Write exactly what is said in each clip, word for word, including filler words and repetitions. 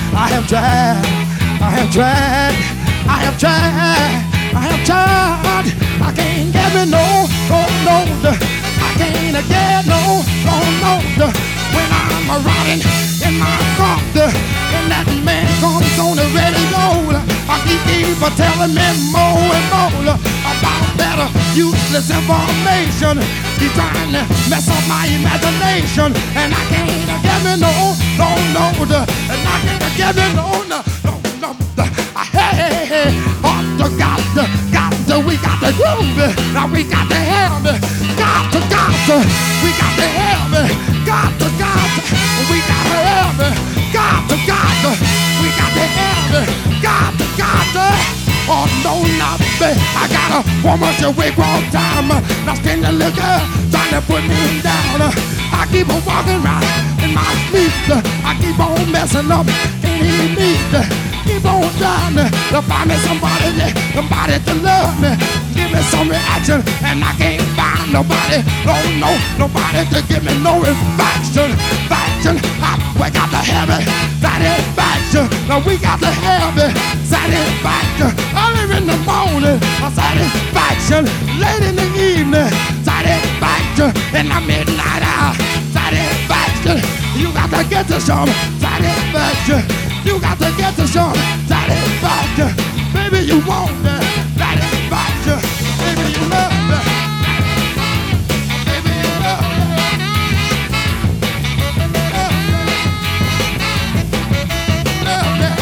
I have tried, I have tried, I have tried, I have tried. I can't get me no, no, no. I can't get no, no, no. When I'm riding in my car, and that man comes on the radio, I keep, keep telling me more and more about that useless information. He's trying to mess up my imagination, and I can't get me no, no, no, and I can't get me no, no, no, no. Hey, hey, hey, oh, got to, got to, we got to groove, now we got to have it, got to, got to, we got to have it, got to, got to, we got to have it, got to, got to, we got to have it, got to, got to. Oh no, not me. I got a woman to wait all time. Now stand the liquor, trying to put me down. I keep on walking right in my sleep. I keep on messing up any need. Keep on trying to find me somebody, somebody to love me. Give me some reaction, and I can't find nobody. No, no, nobody to give me no reaction. Faction, I, we got to have it. Satisfaction, now we got to have it. Satisfaction, early in the morning. Satisfaction, late in the evening. Satisfaction, in the midnight hour. Satisfaction, you got to get to some satisfaction. You got to get to some satisfaction. Baby, you want that satisfaction. Baby, you love that. Baby, you love that. Love that.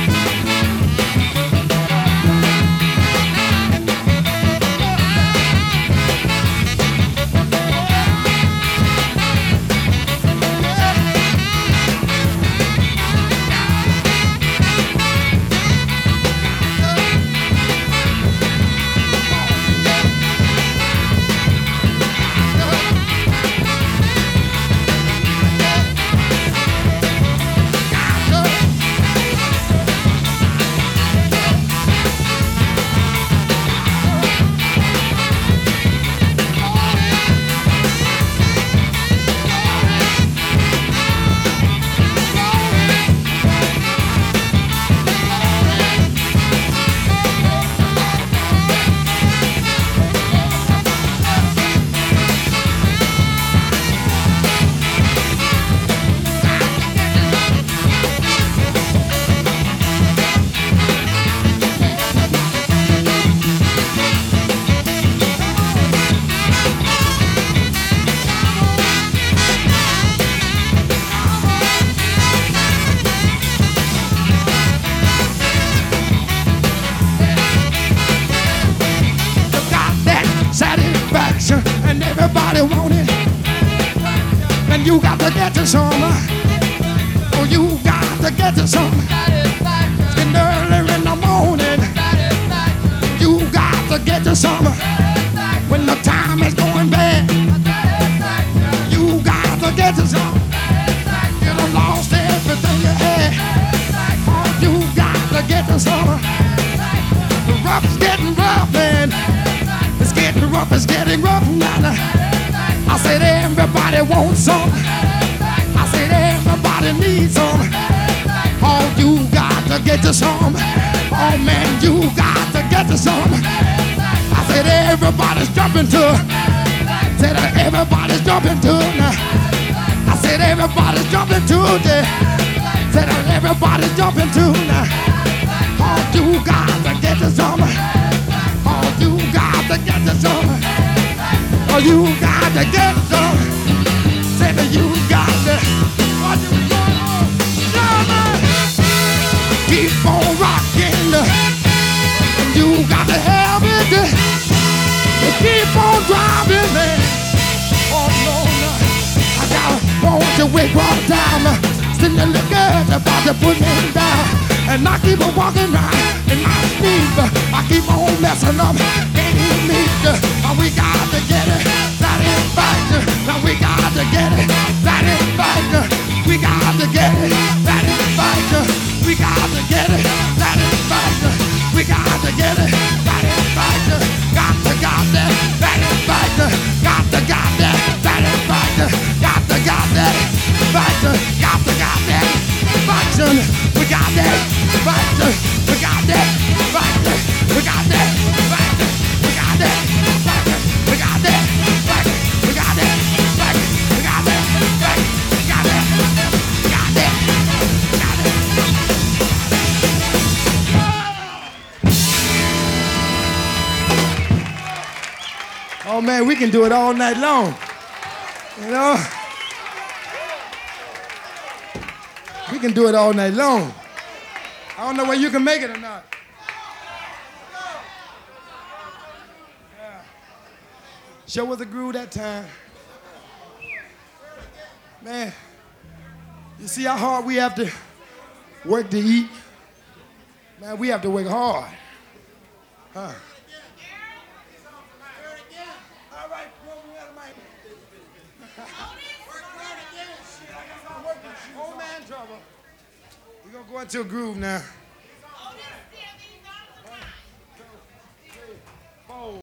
And everybody want it, and you got to get to some. Oh, you got to get to some. And early in the morning, you got to get to some. When the time is going bad, you got to get to some. You done lost everything you had. Oh, you got to get to some. The rough's getting rough, man. It's getting rough, it's getting rough now. I said everybody wants some. I said everybody needs some. Oh, you got to get to some. Oh man, you got to get to some. I said everybody's jumping to. Said everybody's jumping to now. I said everybody's jumping to. Said everybody's jumping to now. Oh, you got to get to some. Oh, you got to get to some. Oh, you got to get some. Say that you got to. Oh, you got to. Keep on rocking. You got to have it. Keep on driving, man. Oh, no, no. I got to want you wake all the time. Sitting there looking about to put me down. And I keep on walking right in my sleep. I keep on messing up any need. Now we got to get it, satisfaction. Now we got to get it, satisfaction. We got to get it, satisfaction. We got to get it, satisfaction. We got to get it, satisfaction. Got to got that satisfaction. Got to got that satisfaction. Got to got that satisfaction. Got to got that satisfaction. We got Oh man, we can do it all night long. You know? We can do it all night long. I don't know whether you can make it or not. Yeah. Show us a groove that time. Man, you see how hard we have to work to eat? Man, we have to work hard. Huh? All right, old man trouble. We're gonna go into a groove now. One, two, three, four.